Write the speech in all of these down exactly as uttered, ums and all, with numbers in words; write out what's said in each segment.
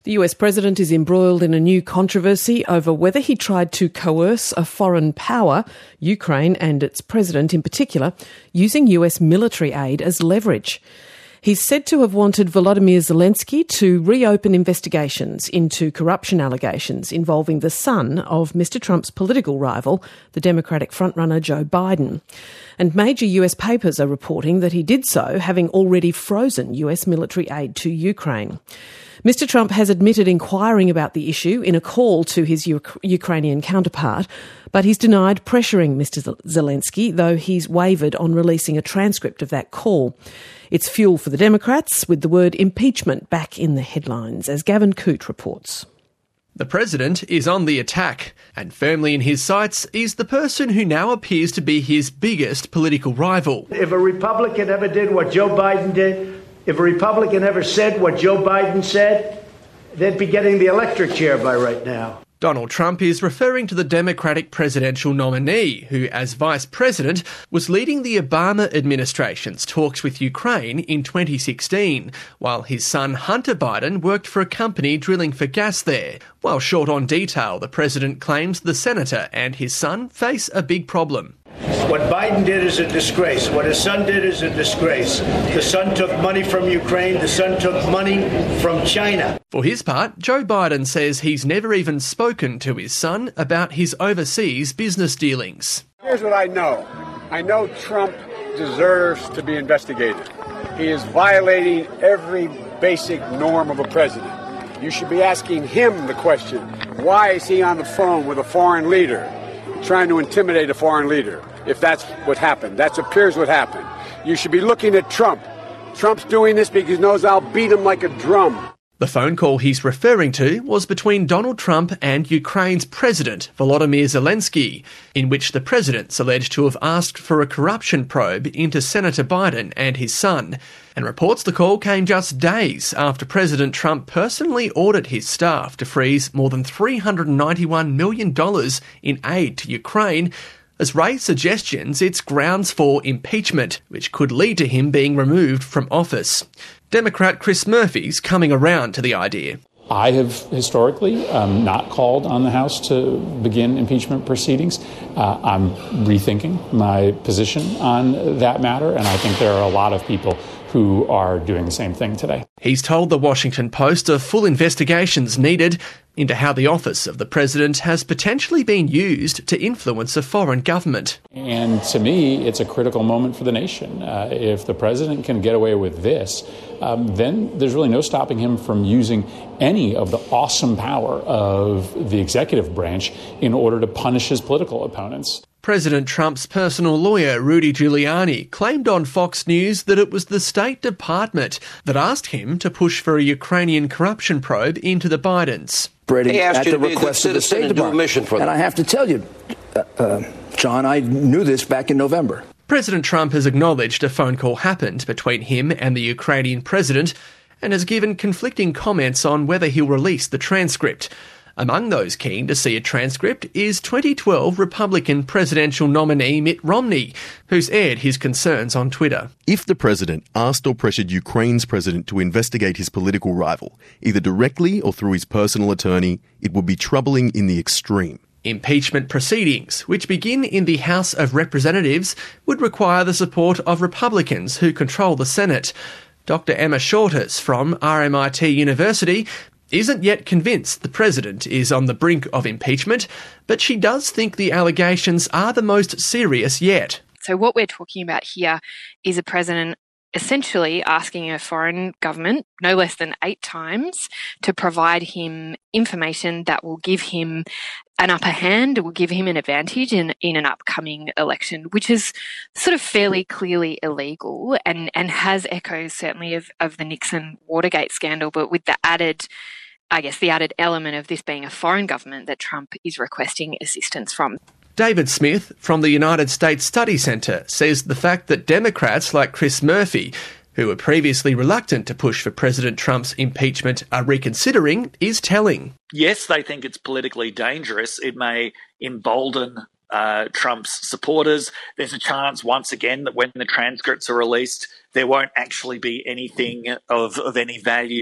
The U S president is embroiled in a new controversy over whether he tried to coerce a foreign power, Ukraine and its president in particular, using U S military aid as leverage. He's said to have wanted Volodymyr Zelensky to reopen investigations into corruption allegations involving the son of Mister Trump's political rival, the Democratic frontrunner Joe Biden. And major U S papers are reporting that he did so, having already frozen U S military aid to Ukraine. Mister Trump has admitted inquiring about the issue in a call to his U- Ukrainian counterpart, but he's denied pressuring Mister Zelensky, though he's wavered on releasing a transcript of that call. It's fuel for the Democrats, with the word impeachment back in the headlines, as Gavin Coote reports. The president is on the attack, and firmly in his sights is the person who now appears to be his biggest political rival. If a Republican ever did what Joe Biden did, if a Republican ever said what Joe Biden said, they'd be getting the electric chair by right now. Donald Trump is referring to the Democratic presidential nominee, who, as vice president, was leading the Obama administration's talks with Ukraine in twenty sixteen, while his son Hunter Biden worked for a company drilling for gas there. While short on detail, the president claims the senator and his son face a big problem. What Biden did is a disgrace. What his son did is a disgrace. The son took money from Ukraine. The son took money from China. For his part, Joe Biden says he's never even spoken to his son about his overseas business dealings. Here's what I know. I know Trump deserves to be investigated. He is violating every basic norm of a president. You should be asking him the question, why is he on the phone with a foreign leader, trying to intimidate a foreign leader? If that's what happened, that appears what happened. You should be looking at Trump. Trump's doing this because he knows I'll beat him like a drum. The phone call he's referring to was between Donald Trump and Ukraine's president, Volodymyr Zelensky, in which the president's alleged to have asked for a corruption probe into Senator Biden and his son, and reports the call came just days after President Trump personally ordered his staff to freeze more than three hundred ninety-one million dollars in aid to Ukraine, has raised suggestions it's grounds for impeachment, which could lead to him being removed from office. Democrat Chris Murphy's coming around to the idea. I have historically um, not called on the House to begin impeachment proceedings. Uh, I'm rethinking my position on that matter, and I think there are a lot of people who are doing the same thing today. He's told the Washington Post a full investigation's needed into how the office of the president has potentially been used to influence a foreign government. And to me, it's a critical moment for the nation. Uh, if the president can get away with this, um, then there's really no stopping him from using any of the awesome power of the executive branch in order to punish his political opponents. President Trump's personal lawyer, Rudy Giuliani, claimed on Fox News that it was the State Department that asked him to push for a Ukrainian corruption probe into the Bidens. Brady, at the request of the State Department. And I have to tell you, uh, uh, John, I knew this back in November. President Trump has acknowledged a phone call happened between him and the Ukrainian president and has given conflicting comments on whether he'll release the transcript. Among those keen to see a transcript is twenty twelve Republican presidential nominee Mitt Romney, who's aired his concerns on Twitter. If the president asked or pressured Ukraine's president to investigate his political rival, either directly or through his personal attorney, it would be troubling in the extreme. Impeachment proceedings, which begin in the House of Representatives, would require the support of Republicans who control the Senate. Doctor Emma Shorters from R M I T University isn't yet convinced the president is on the brink of impeachment, but she does think the allegations are the most serious yet. So what we're talking about here is a president essentially asking a foreign government, no less than eight times, to provide him information that will give him an upper hand, will give him an advantage in, in an upcoming election, which is sort of fairly clearly illegal and, and has echoes certainly of, of the Nixon Watergate scandal, but with the added I guess the added element of this being a foreign government that Trump is requesting assistance from. David Smith from the United States Study Centre says the fact that Democrats like Chris Murphy, who were previously reluctant to push for President Trump's impeachment, are reconsidering is telling. Yes, they think it's politically dangerous. It may embolden uh, Trump's supporters. There's a chance, once again, that when the transcripts are released, there won't actually be anything of, of any value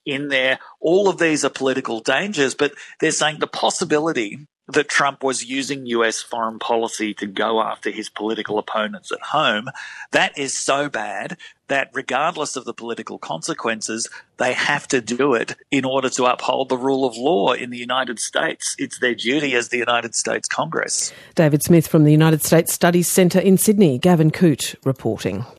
in there. All of these are political dangers, but they're saying the possibility that Trump was using U S foreign policy to go after his political opponents at home, that is so bad that regardless of the political consequences, they have to do it in order to uphold the rule of law in the United States. It's their duty as the United States Congress. David Smith from the United States Studies Centre in Sydney. Gavin Coote reporting.